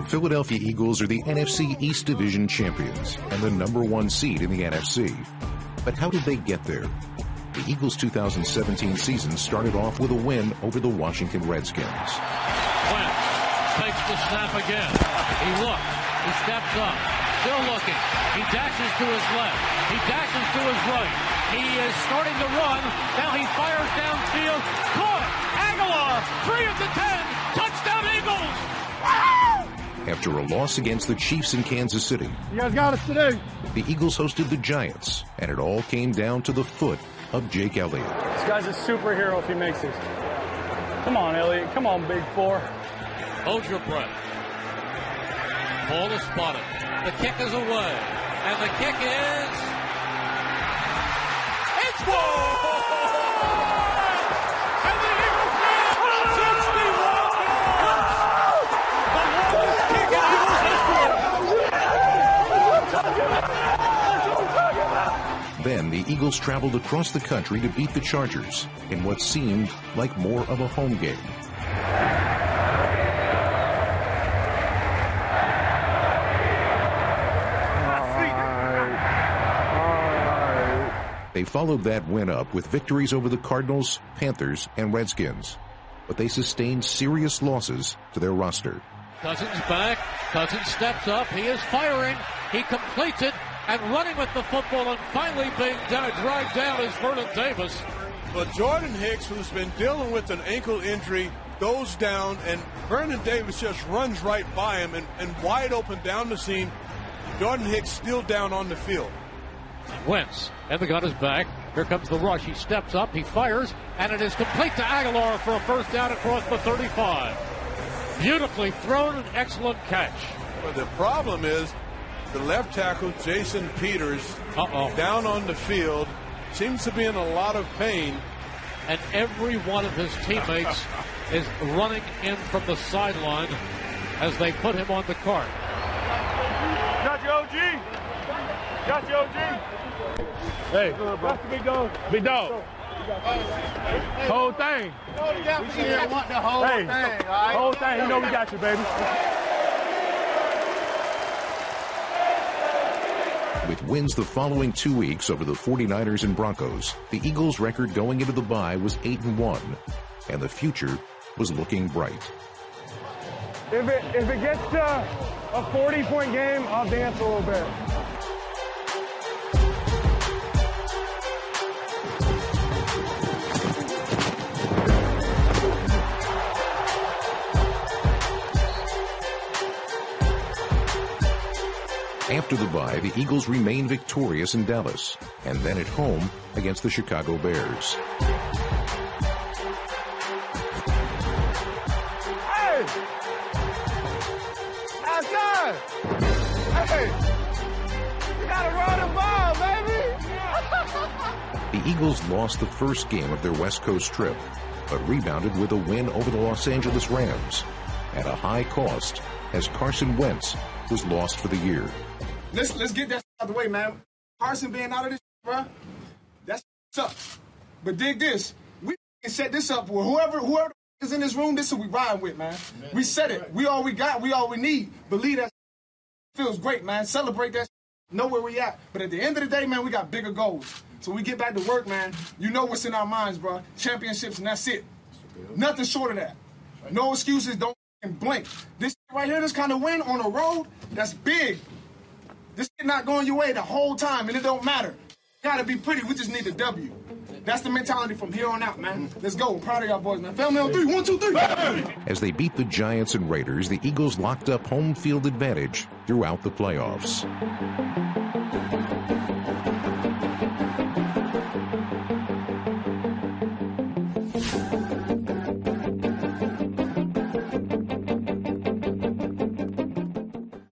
The Philadelphia Eagles are the NFC East Division champions and the #1 seed in the NFC. But how did they get there? The Eagles' 2017 season started off with a win over the Washington Redskins. Wentz takes the snap again. He looks. He steps up. Still looking. He dashes to his left. He dashes to his right. He is starting to run. Now he fires downfield. Caught. Aguilar. 3 of the 10. Touchdown Eagles. After a loss against the Chiefs in Kansas City, you guys got us today. The Eagles hosted the Giants, and it all came down to the foot of Jake Elliott. This guy's a superhero if he makes this. Come on, Elliott. Come on, Big 4. Hold your breath. Ball is spotted. The kick is away. And the kick is... It's good! And the Eagles win 61 yards! The longest kick in Eagles history! Then the Eagles traveled across the country to beat the Chargers in what seemed like more of a home game. They followed that win up with victories over the Cardinals, Panthers, and Redskins, but they sustained serious losses to their roster. Cousins back. Cousins steps up. He is firing. He completes it and running with the football and finally being dragged down is Vernon Davis. But Jordan Hicks, who's been dealing with an ankle injury, goes down, and Vernon Davis just runs right by him and wide open down the seam. Jordan Hicks still down on the field. Wentz, and the gun is back. Here comes the rush. He steps up, he fires, and it is complete to Aguilar for a first down across the 35. Beautifully thrown, an excellent catch. Well, the problem is the left tackle, Jason Peters, down on the field, seems to be in a lot of pain. And every one of his teammates is running in from the sideline as they put him on the cart. Got you, OG. Got you, OG. Hey, that's the big dog. Big dog. Whole thing. Hey, want the whole thing, all right? Whole thing. You know we got you, baby. With wins the following 2 weeks over the 49ers and Broncos, the Eagles' record going into the bye was 8-1, and the future was looking bright. If it gets to a 40-point game, I'll dance a little bit. After the bye, the Eagles remained victorious in Dallas, and then at home against the Chicago Bears. Hey! Outside! Hey! You gotta run the ball, baby! The Eagles lost the first game of their West Coast trip, but rebounded with a win over the Los Angeles Rams at a high cost as Carson Wentz was lost for the year. Let's get that out of the way, man. Carson being out of this, bro, that sucks. But dig this. We can set this up for whoever is in this room, this is what we ride with, man. We set it. We all we got. We all we need. Believe that feels great, man. Celebrate that. Know where we at. But at the end of the day, man, we got bigger goals. So we get back to work, man. You know what's in our minds, bro. Championships, and that's it. Nothing short of that. No excuses. Don't blink. This right here, this kind of win on the road, that's big. This shit not going your way the whole time, and it don't matter. Gotta be pretty. We just need the W. That's the mentality from here on out, man. Let's go. I'm proud of y'all boys, man. Family on 3. 1, 2, 3. As they beat the Giants and Raiders, the Eagles locked up home field advantage throughout the playoffs.